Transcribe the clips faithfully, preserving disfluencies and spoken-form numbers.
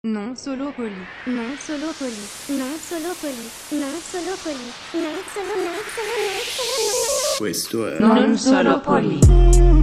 Non solo poli. Non solo poli. Non solo poli. Non solo poli. Non solo non solo non solo. Questo è Non solo poli.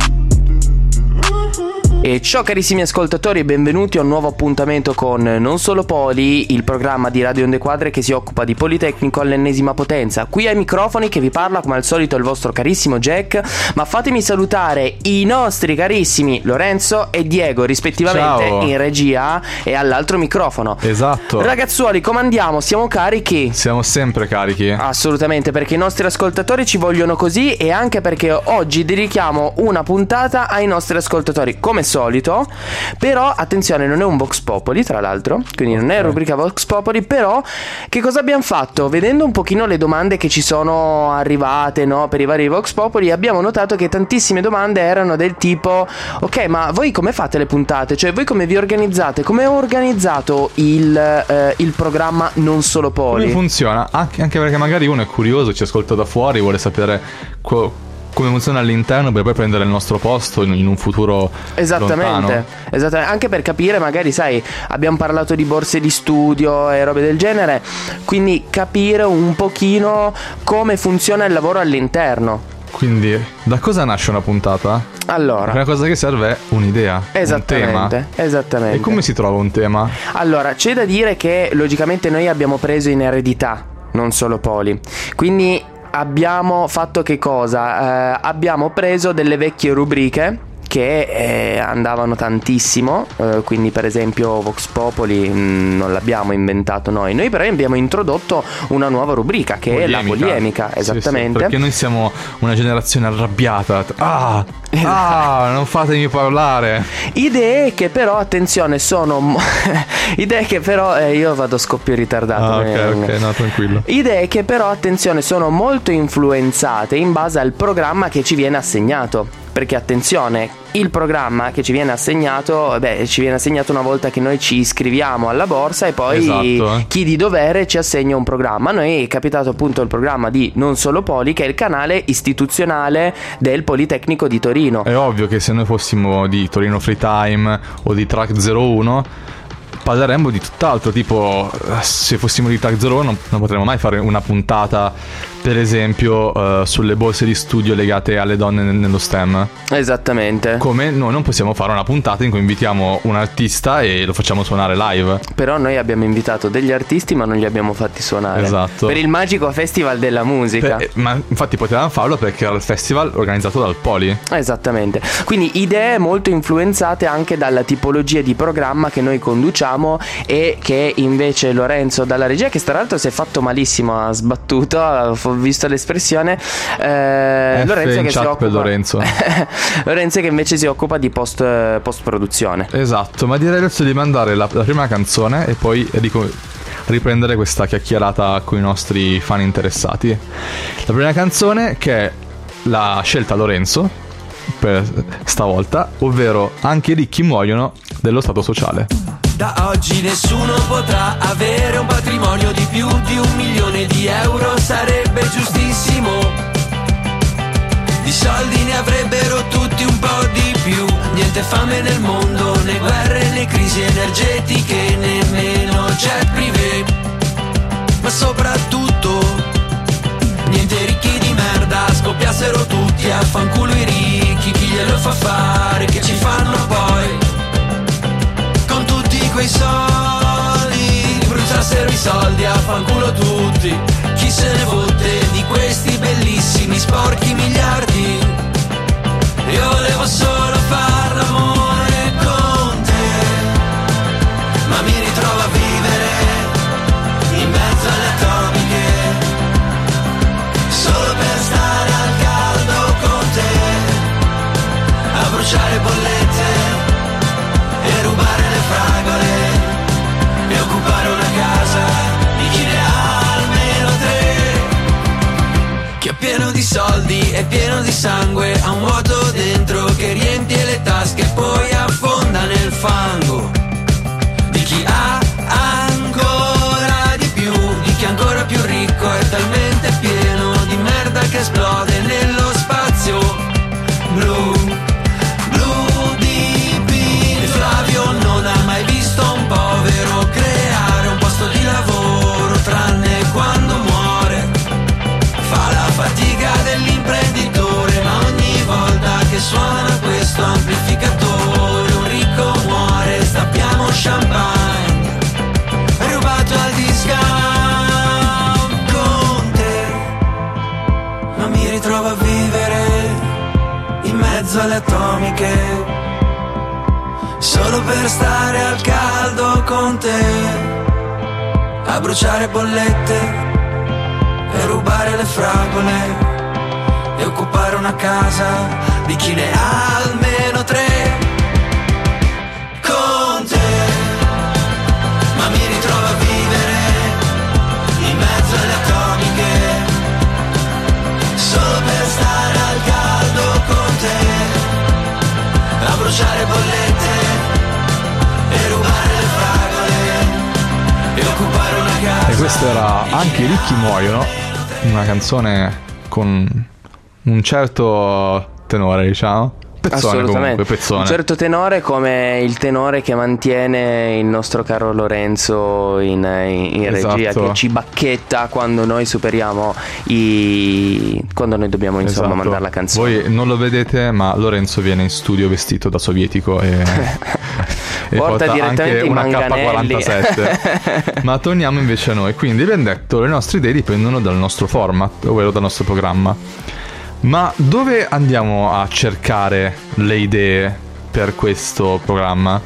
E ciao carissimi ascoltatori e benvenuti a un nuovo appuntamento con Non Solo Poli, il programma di Radio Onde Quadre che si occupa di Politecnico all'ennesima potenza. Qui ai microfoni che vi parla come al solito il vostro carissimo Jack, ma fatemi salutare i nostri carissimi Lorenzo e Diego rispettivamente. Ciao. In regia e all'altro microfono. Esatto. Ragazzuoli, come andiamo? Siamo carichi? Siamo sempre carichi. Assolutamente, perché i nostri ascoltatori ci vogliono così e anche perché oggi dedichiamo una puntata ai nostri ascoltatori come solito. Però attenzione, non è un Vox Popoli tra l'altro, quindi non è rubrica Vox Popoli. Però che cosa abbiamo fatto? Vedendo un pochino le domande che ci sono arrivate, no, per i vari Vox Popoli, abbiamo notato che tantissime domande erano del tipo: ok, ma voi come fate le puntate? Cioè voi come vi organizzate? Come è organizzato il, eh, il programma Non Solo Poli? Come funziona? Anche, anche perché magari uno è curioso, ci ascolta da fuori, vuole sapere co- come funziona all'interno per poi prendere il nostro posto in, in un futuro Esattamente, lontano. esattamente, anche per capire, magari sai, abbiamo parlato di borse di studio e robe del genere, quindi capire un pochino come funziona il lavoro all'interno. Quindi, da cosa nasce una puntata? Allora, La prima cosa che serve è un'idea, esattamente, un tema. esattamente. E come si trova un tema? Allora, c'è da dire che logicamente noi abbiamo preso in eredità Non Solo Poli, quindi abbiamo fatto che cosa? Eh, abbiamo preso delle vecchie rubriche che eh, andavano tantissimo, eh, quindi per esempio Vox Popoli mh, non l'abbiamo inventato noi, noi però abbiamo introdotto una nuova rubrica che Polemica. è la polemica, Sì, esattamente. sì, perché noi siamo una generazione arrabbiata. Ah, ah, non fatemi parlare. Idee che però, attenzione, sono mo- idee che però eh, io vado a scoppio ritardato. Ah, eh, ok, ok, no, tranquillo. Idee che però, attenzione, sono molto influenzate in base al programma che ci viene assegnato. Perché attenzione, il programma che ci viene assegnato, beh, ci viene assegnato una volta che noi ci iscriviamo alla borsa e poi Esatto, eh. chi di dovere ci assegna un programma. A noi è capitato appunto il programma di Non Solo Poli, che è il canale istituzionale del Politecnico di Torino. È ovvio che se noi fossimo di Torino Free Time o di Track zero uno parleremmo di tutt'altro, tipo se fossimo di Track zero uno non, non potremmo mai fare una puntata per esempio uh, sulle borse di studio legate alle donne nel- nello STEM. Esattamente. Come noi non possiamo fare una puntata in cui invitiamo un artista e lo facciamo suonare live. Però noi abbiamo invitato degli artisti ma non li abbiamo fatti suonare. Esatto. Per il magico festival della musica. Per- ma infatti potevamo farlo perché era il festival organizzato dal Poli. Esattamente. Quindi idee molto influenzate anche dalla tipologia di programma che noi conduciamo e che invece Lorenzo dalla regia, che tra l'altro si è fatto malissimo, ha sbattuto, ho visto l'espressione, eh, F Lorenzo in che si chat occupa per Lorenzo. Lorenzo che invece si occupa di post, post produzione. Esatto, ma direi adesso di mandare la, la prima canzone e poi rico- riprendere questa chiacchierata con i nostri fan interessati. La prima canzone che è la scelta Lorenzo per stavolta, ovvero Anche i ricchi muoiono dello Stato sociale. Da oggi nessuno potrà avere un patrimonio di più di un milione di euro, sarebbe giustissimo. Di soldi ne avrebbero tutti un po' di più, niente fame nel mondo, né guerre né crisi energetiche, nemmeno jet privé. Ma soprattutto niente ricchi di merda, scoppiassero tutti a fanculo i ricchi, chi glielo fa fare, che ci fanno poi? Quei soldi, bruciassero i soldi a fanculo tutti, chi se ne fotte di questi bellissimi sporchi miliardi. Io volevo solo far l'amore con te, ma mi ritrovo a vivere in mezzo alle atomiche, solo per stare al caldo con te, a bruciare bollette e rubare le fragole e occupare una casa di chi ne ha almeno tre. Chi è pieno di soldi è pieno di sangue, ha un vuoto dentro che riempie le tasche e poi affonda nel fango. Di chi ha ancora di più, di chi è ancora più ricco, è talmente pieno di merda che esplode nello spazio blu. Flavio non ha mai visto un povero atomiche, solo per stare al caldo con te, a bruciare bollette e rubare le fragole e occupare una casa di chi ne ha almeno tre. Con te, ma mi ritrovo a vivere in mezzo alle atomiche, solo per stare al caldo con te, a bruciare bollette e rubare le fragole e occupare una casa. E questo era Anche i ricchi muoiono, una canzone con un certo tenore, diciamo. Pezzone, assolutamente, comunque, pezzone. Un certo tenore, come il tenore che mantiene il nostro caro Lorenzo in, in, in regia, esatto, che ci bacchetta quando noi superiamo i... quando noi dobbiamo insomma esatto, mandare la canzone. Voi non lo vedete, ma Lorenzo viene in studio vestito da sovietico e, e porta porta direttamente anche i una K manganelli. quarantasette. Ma torniamo invece a noi. Quindi, ben detto, le nostre idee dipendono dal nostro format, ovvero dal nostro programma. Ma dove andiamo a cercare le idee per questo programma?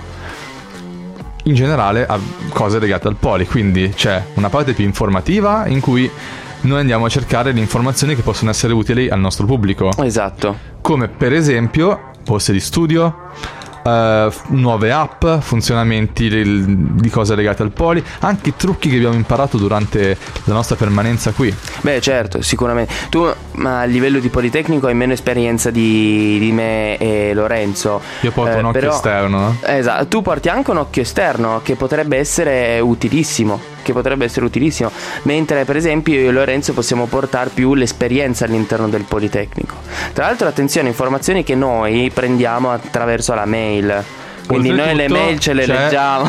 In generale a cose legate al poli, quindi c'è una parte più informativa in cui noi andiamo a cercare le informazioni che possono essere utili al nostro pubblico. Esatto. Come per esempio borse di studio, Uh, nuove app, funzionamenti di cose legate al poli, anche trucchi che abbiamo imparato durante la nostra permanenza qui. Beh, certo, sicuramente. Tu, ma a livello di Politecnico, hai meno esperienza di, di me e Lorenzo. Io porto eh, un occhio però, esterno. Esatto, tu porti anche un occhio esterno che potrebbe essere utilissimo. Che potrebbe essere utilissimo. Mentre, per esempio, io e Lorenzo possiamo portare più l'esperienza all'interno del Politecnico. Tra l'altro, attenzione, informazioni che noi prendiamo attraverso la mail. Quindi noi le mail ce le leggiamo.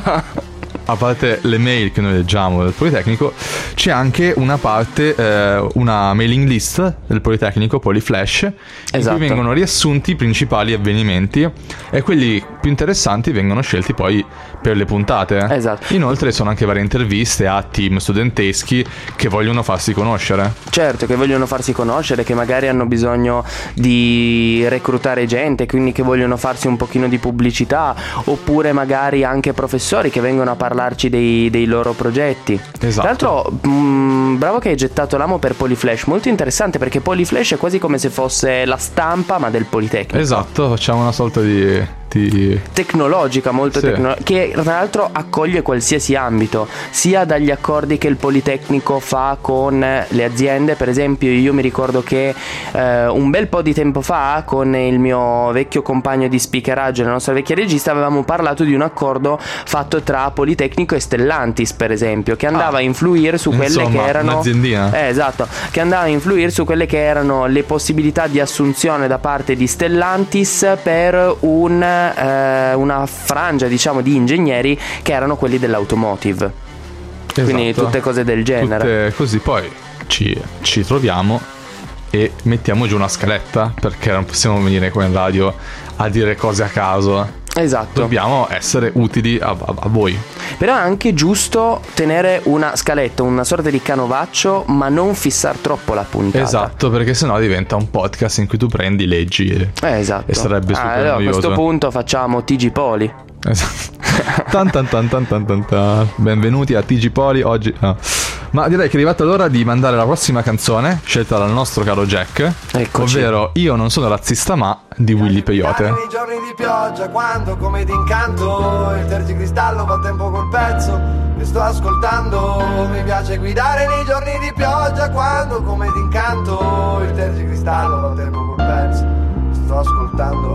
A parte le mail che noi leggiamo del Politecnico, c'è anche una parte, eh, una mailing list del Politecnico, Poliflash, esatto, in cui vengono riassunti i principali avvenimenti e quelli più interessanti vengono scelti poi per le puntate. Esatto. Inoltre sono anche varie interviste a team studenteschi che vogliono farsi conoscere. Certo, che vogliono farsi conoscere, che magari hanno bisogno di reclutare gente, quindi che vogliono farsi un pochino di pubblicità, oppure magari anche professori che vengono a parlarci dei, dei loro progetti. Esatto. Tra l'altro, mh, bravo che hai gettato l'amo per Poliflash, molto interessante, perché Poliflash è quasi come se fosse la stampa ma del Politecnico. Esatto, facciamo una sorta di... di... tecnologica, molto sì. tecno- che tra l'altro accoglie qualsiasi ambito, sia dagli accordi che il Politecnico fa con le aziende. Per esempio, io mi ricordo che eh, un bel po' di tempo fa, con il mio vecchio compagno di speakeraggio, la nostra vecchia regista, avevamo parlato di un accordo fatto tra Politecnico e Stellantis, per esempio, che andava ah, a influire su quelle insomma, che erano un'aziendina. Eh, esatto, che andava a influire su quelle che erano le possibilità di assunzione da parte di Stellantis per un eh, una frangia, diciamo, di ingegneri che erano quelli dell'automotive. Esatto. Quindi tutte cose del genere. Tutte così, poi ci, ci troviamo e mettiamo giù una scaletta, perché non possiamo venire qua in radio a dire cose a caso. Esatto. Dobbiamo essere utili a, a, a voi. Però è anche giusto tenere una scaletta, una sorta di canovaccio, ma non fissare troppo la puntata. Esatto, perché sennò diventa un podcast in cui tu prendi, leggi e, eh, esatto. e sarebbe super ah, allora, noioso. A questo punto facciamo T G Poli. Esatto. tan, tan, tan, tan, tan, tan, tan. Benvenuti a T G Poli oggi. No. Ma direi che è arrivata l'ora di mandare la prossima canzone, scelta dal nostro caro Jack. Eccoci. Ovvero Io non sono razzista ma, di Willy Peyote. Nei giorni di pioggia, quando come d'incanto il tergicristallo fa tempo col pezzo che sto ascoltando. Mi piace guidare nei giorni di pioggia, quando come d'incanto il tergicristallo fa tempo col pezzo che sto ascoltando.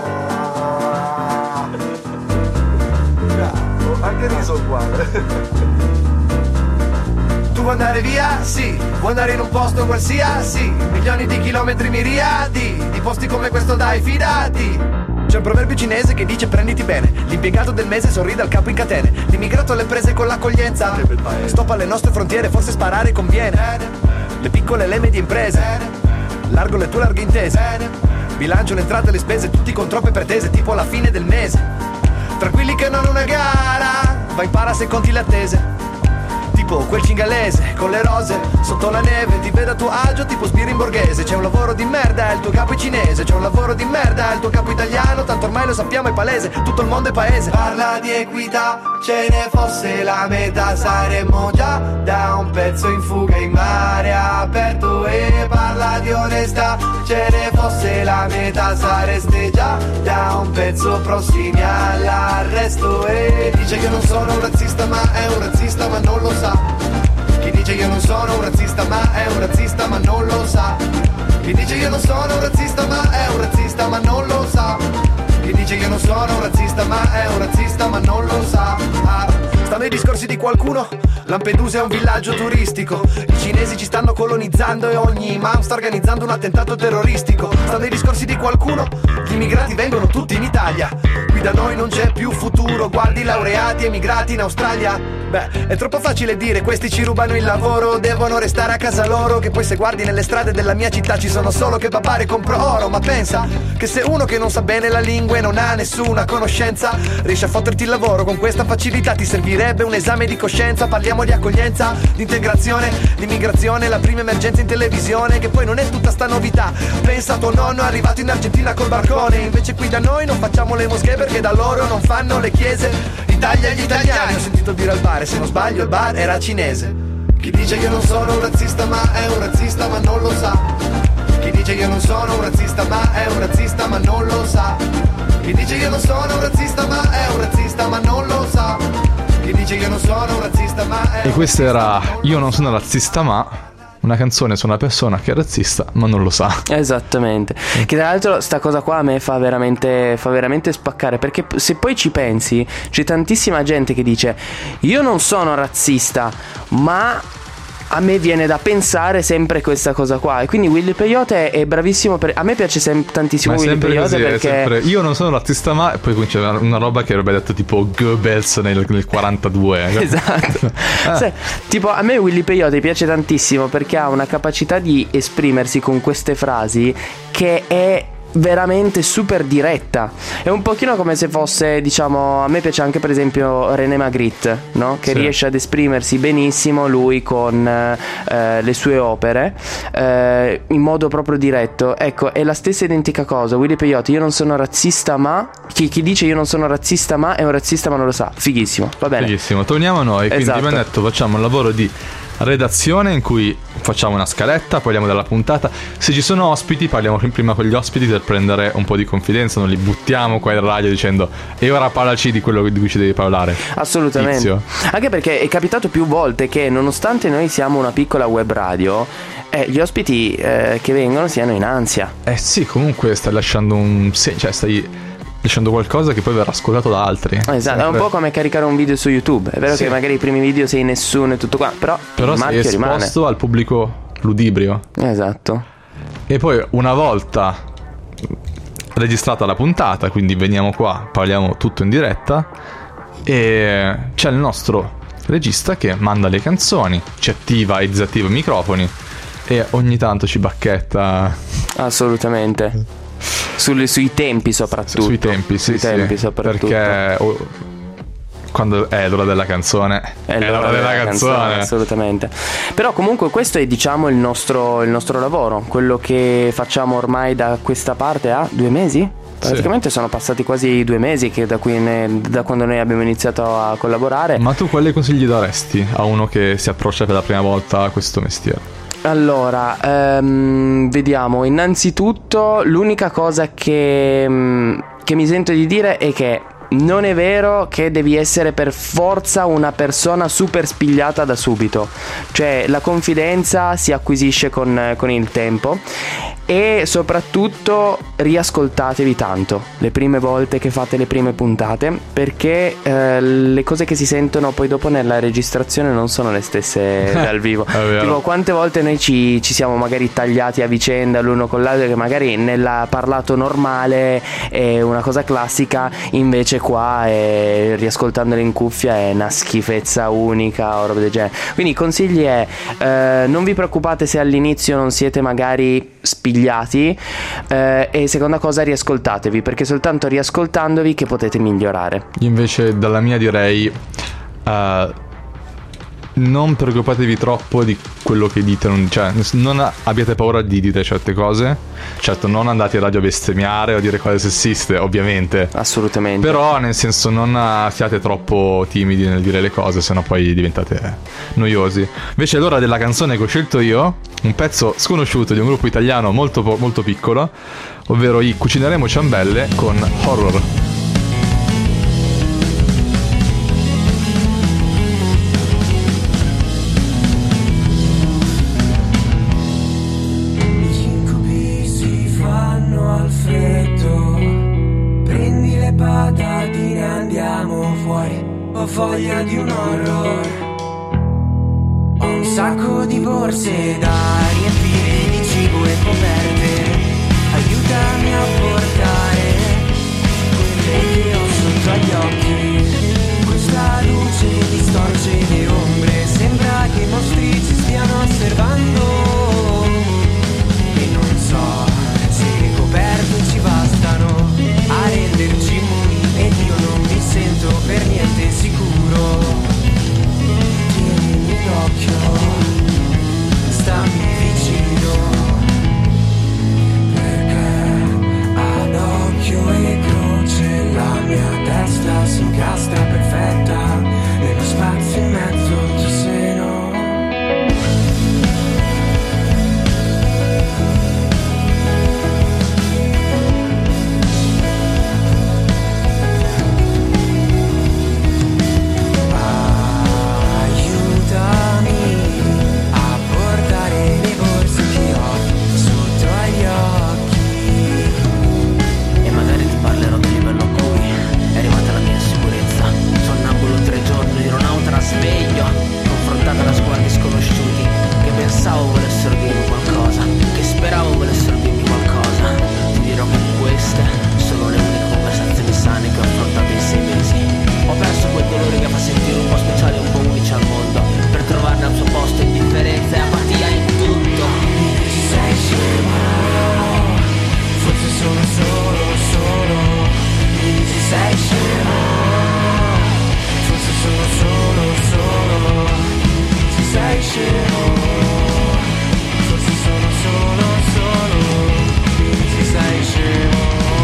Bravo, anche riso uguale. Tu vuoi andare via? Sì. Vuoi andare in un posto qualsiasi? Milioni di chilometri miriadi di posti come questo, dai, fidati. C'è un proverbio cinese che dice prenditi bene. L'impiegato del mese sorride al capo in catene. L'immigrato alle prese con l'accoglienza. Stop alle nostre frontiere, forse sparare conviene. Le piccole e le medie imprese. Largo le tue larghe intese. Bilancio le entrate e le spese, tutti con troppe pretese, tipo alla fine del mese. Tranquilli che non è una gara, vai impara se conti le attese. tipo quel cingalese con le rose sotto la neve, ti vedo a tuo agio tipo Spiri in borghese. C'è un lavoro di merda, il tuo capo è cinese. C'è un lavoro di merda, il tuo capo italiano. Tanto ormai lo sappiamo, è palese, tutto il mondo è paese. Parla di equità, ce ne fosse la metà saremmo già da un pezzo in fuga in mare aperto. E parla di onestà, ce ne fosse la metà sareste già da un pezzo prossimi all'arresto. E dice che non sono un razzista ma è un razzista ma non lo sa. Chi dice io non sono un razzista ma è un razzista ma non lo sa. Chi dice io non sono un razzista ma è un razzista ma non lo sa. Chi dice io non sono un razzista ma è un razzista ma non lo sa. Ah, sta nei discorsi di qualcuno, Lampedusa è un villaggio turistico. I cinesi ci stanno colonizzando e ogni imam sta organizzando un attentato terroristico. Sta nei discorsi di qualcuno, gli immigrati vengono tutti in Italia. Qui da noi non c'è più futuro, guardi i laureati emigrati in Australia. Beh, è troppo facile dire questi ci rubano il lavoro, devono restare a casa loro. Che poi se guardi nelle strade della mia città ci sono solo che papare compro oro. Ma pensa che se uno che non sa bene la lingua e non ha nessuna conoscenza riesce a fotterti il lavoro con questa facilità, ti servirebbe un esame di coscienza. Parliamo di accoglienza, di integrazione, di immigrazione, la prima emergenza in televisione, che poi non è tutta sta novità. Pensa a tuo nonno arrivato in Argentina col barcone, invece qui da noi non facciamo le moschee perché da loro non fanno le chiese. Italia agli italiani, ho sentito dire al bar, se non sbaglio il bar era cinese. Chi dice che non sono un razzista ma è un razzista ma non lo sa. Chi dice io non sono un razzista ma è un razzista ma non lo sa. Chi dice io non sono un razzista ma è un razzista ma non lo sa. Chi dice io non sono un razzista ma è. E questo era Io non sono razzista ma, una canzone su una persona che è razzista ma non lo sa. Esattamente. Che tra l'altro sta cosa qua a me fa veramente fa veramente spaccare, perché se poi ci pensi c'è tantissima gente che dice io non sono razzista ma a me viene da pensare sempre questa cosa qua. E quindi Willy Peyote è bravissimo per... A me piace sem- tantissimo Ma è Willy sempre Peyote così, è perché sempre, io non sono razzista ma, e poi comincia una, una roba che avrebbe detto tipo Goebbels nel, nel quarantadue. Esatto. Sì, tipo a me Willy Peyote piace tantissimo perché ha una capacità di esprimersi con queste frasi che è veramente super diretta. È un pochino come se fosse, diciamo, a me piace anche per esempio René Magritte, no? Che sì, riesce ad esprimersi benissimo lui con eh, le sue opere eh, in modo proprio diretto. Ecco, è la stessa identica cosa. Willy Peyote, io non sono razzista ma chi, chi dice io non sono razzista ma è un razzista ma non lo sa. Fighissimo, va bene. Fighissimo, torniamo a noi. Quindi esatto. abbiamo detto facciamo un lavoro di redazione in cui facciamo una scaletta, parliamo della puntata. Se ci sono ospiti parliamo prima con gli ospiti per prendere un po' di confidenza, non li buttiamo qua in radio dicendo e ora parlaci di quello di cui ci devi parlare. Assolutamente. Tizio. Anche perché è capitato più volte che nonostante noi siamo una piccola web radio eh, gli ospiti eh, che vengono siano in ansia. Eh sì, comunque stai lasciando un se- cioè stai lasciando qualcosa che poi verrà ascoltato da altri. Esatto, sempre. È un po' come caricare un video su YouTube. È vero sì, che magari i primi video sei nessuno e tutto qua, però, però il marchio sei esposto rimane al pubblico ludibrio. Esatto. E poi una volta registrata la puntata, quindi veniamo qua, parliamo tutto in diretta e c'è il nostro regista che manda le canzoni, ci attiva e disattiva i microfoni e ogni tanto ci bacchetta. Assolutamente. Sulle, sui tempi soprattutto. Sui tempi, sì, sui sì, tempi soprattutto. Perché oh, quando è l'ora della canzone è, è l'ora, l'ora della, della canzone. canzone Assolutamente. Però comunque questo è, diciamo, il nostro, il nostro lavoro, quello che facciamo ormai da questa parte a due mesi? Praticamente sì, sono passati quasi due mesi che da, qui ne, da quando noi abbiamo iniziato a collaborare. Ma tu quali consigli daresti a uno che si approccia per la prima volta a questo mestiere? Allora, ehm, vediamo. Innanzitutto l'unica cosa che, che mi sento di dire è che non è vero che devi essere per forza una persona super spigliata da subito. Cioè la confidenza si acquisisce con, con il tempo. E soprattutto riascoltatevi tanto le prime volte che fate le prime puntate, perché eh, le cose che si sentono poi dopo nella registrazione non sono le stesse dal vivo. Tipo quante volte noi ci, ci siamo magari tagliati a vicenda l'uno con l'altro, che magari nella parlato normale è una cosa classica, invece qua è, riascoltandolo in cuffia è una schifezza unica o roba del genere. Quindi i consigli è eh, non vi preoccupate se all'inizio non siete magari spigliati, eh, e seconda cosa riascoltatevi, perché è soltanto riascoltandovi che potete migliorare. Io invece dalla mia direi uh, non preoccupatevi troppo di quello che dite, non, cioè non abbiate paura di dire certe cose. Certo, non andate a radio a bestemmiare o a dire cose sessiste, ovviamente. Assolutamente. Però nel senso non siate troppo timidi nel dire le cose, sennò poi diventate noiosi. Invece l'ora della canzone che ho scelto io, un pezzo sconosciuto di un gruppo italiano molto, molto piccolo, ovvero i Cucineremo Ciambelle con Horror. Voglia di un horror. Ho un sacco di borse da riempire di cibo e coperte. Aiutami a portare quelle che ho sotto agli occhi. Questa luce distorce le ombre. Sembra che i mostri ci stiano osservando. E non so se le coperte ci bastano a renderci immuni. Ed io non mi sento per niente sicuro. Tienimi d'occhio, stammi vicino, perché ad occhio e croce la mia testa si incastra perfetta nello spazio in mezzo al tuo seno. Sveglio, confrontata da sguardi sconosciuti che pensavo volessero dirmi qualcosa, che speravo volessero dirmi qualcosa. Ti dirò che queste sono le uniche conversazioni sane che ho affrontato in sei mesi. Ho perso quel dolore che fa sentire un po' speciali e un po' unici al mondo, per trovarne al suo posto indifferenza e apatia in tutto. Ci sei scemo, forse sono solo, solo. Ci sei scemo, sono solo, solo, ci sei scemo, forse sono solo, solo, ci sei scemo.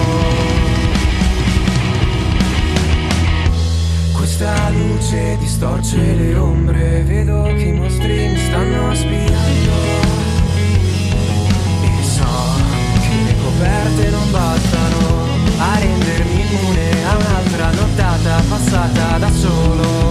Questa luce distorce le ombre, vedo che i mostri mi stanno spiando. E so che le coperte non bastano a rendermi immune a un'altra nottata passata da solo.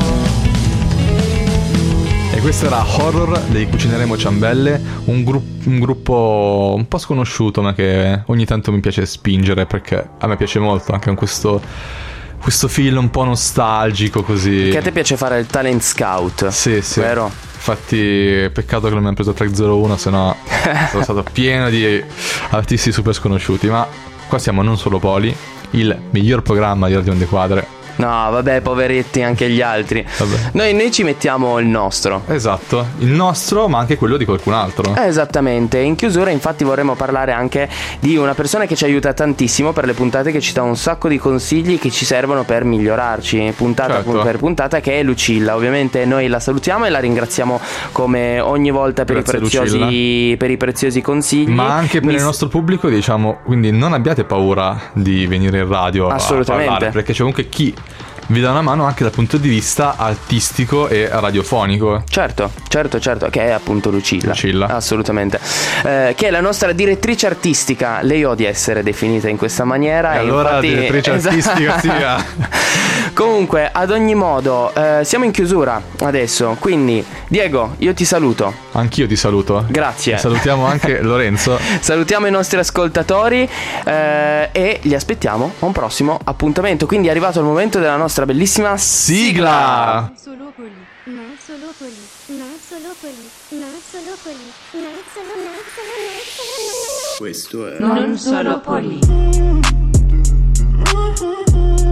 E questo era Horror dei Cucineremo Ciambelle, un, gru- un gruppo un po' sconosciuto ma che ogni tanto mi piace spingere, perché a me piace molto anche con questo, questo film un po' nostalgico così. Che a te piace fare il talent scout. Sì, sì. Vero? Infatti peccato che non mi hanno preso tre zero uno, sennò sono stato pieno di artisti super sconosciuti. Ma qua siamo Non Solo Poli, il miglior programma di Radio Onde Quadre. No, vabbè, poveretti anche gli altri. Vabbè. Noi, noi ci mettiamo il nostro. Esatto, il nostro, ma anche quello di qualcun altro. Eh, esattamente. In chiusura infatti vorremmo parlare anche di una persona che ci aiuta tantissimo per le puntate, che ci dà un sacco di consigli che ci servono per migliorarci puntata certo. per puntata, che è Lucilla. Ovviamente noi la salutiamo e la ringraziamo come ogni volta per, i preziosi, per i preziosi consigli. Ma anche per Mi... il nostro pubblico, diciamo, quindi non abbiate paura di venire in radio a parlare, perché c'è comunque chi vi dà una mano anche dal punto di vista artistico e radiofonico. Certo, certo, certo, che è appunto Lucilla. Lucilla. Assolutamente. Eh, che è la nostra direttrice artistica. Lei odia essere definita in questa maniera. E, e allora infatti... direttrice artistica sia. Comunque, ad ogni modo, eh, siamo in chiusura adesso. Quindi, Diego, io ti saluto. Anch'io ti saluto. Grazie. E salutiamo anche Lorenzo. Salutiamo i nostri ascoltatori eh, e li aspettiamo a un prossimo appuntamento. Quindi è arrivato il momento della nostra bellissima sigla. Non solo poli, non solo poli, non solo poli, non solo poli, non solo, non solo, non solo, non solo. Non solo poli.